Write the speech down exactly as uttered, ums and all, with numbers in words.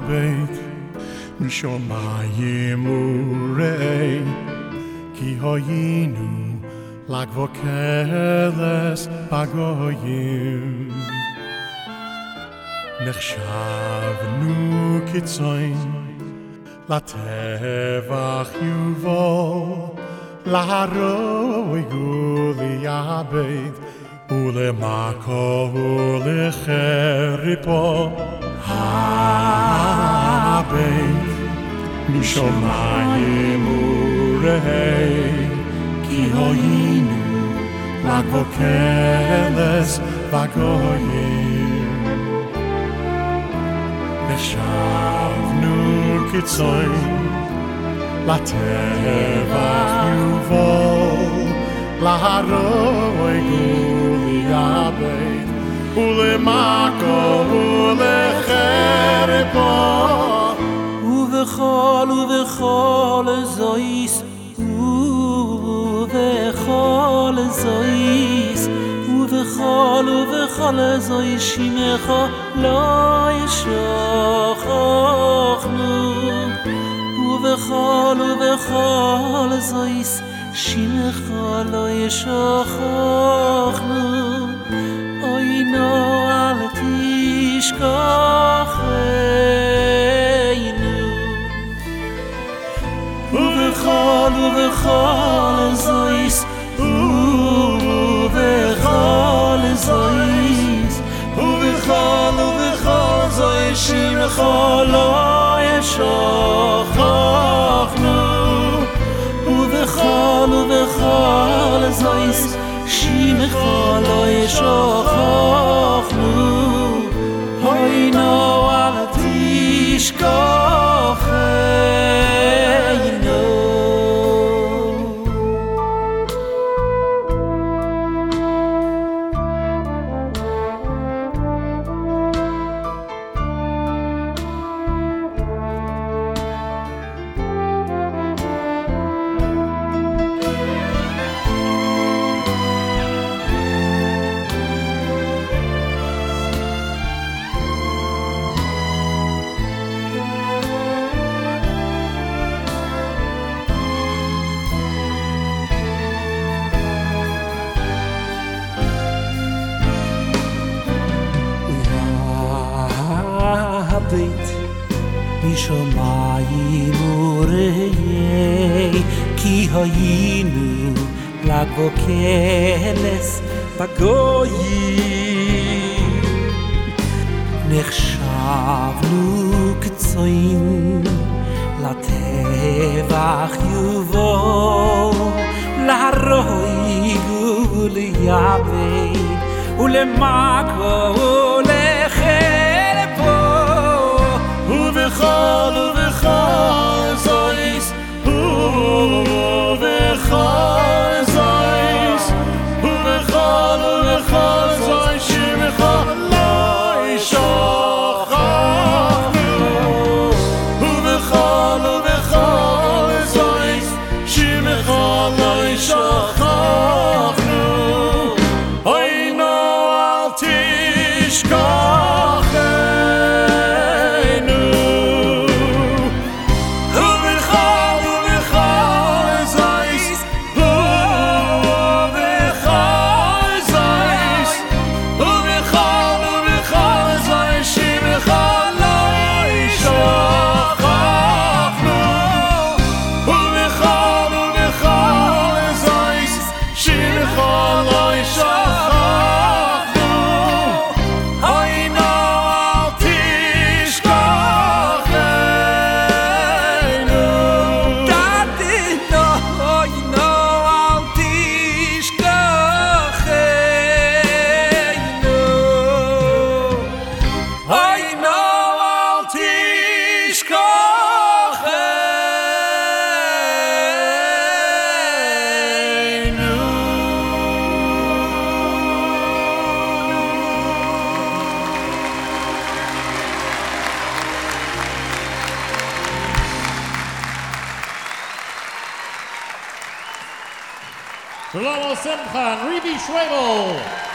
הבית משמיים וראה כי היינו לגבור קלס בגויים נחשבנו כצאן לטבח יובל להרוג ולאבד ולמכות ולחרפה הבית משמיים וראה כי היינו לגבור קלס בגויים נחשבנו כצאן לטבח יובל להרוג ולאבד ולמכות ולחרפה ובכל ובכל זויס ובכל זויס ובכל ובכל זויס שמך לא ישכחנו ובכל ובכל זויס שמך לא ישכחנו אוי נו אל תשכחנו ובכל ובכל זויס ובכל זויס ובכל ובכל זויס שמך לא ישכחנו ובכל ובכל זויס שמך לא ישכחנו אוי נו אל תשכחנו הבית משמיים וראה כי היינו לגבור קלס בגויים נחשבנו כצאן לטבח יובל להרוג ולאבד ולמכות ובכל ובכל זויס ובכל זויס ובכל ובכל זויס שמך לא ישכחנו ובכל ובכל זויס שמך לא ישכחנו אוי נו אל תשכחנו Shlomo Simcha and Ribi Schwebel.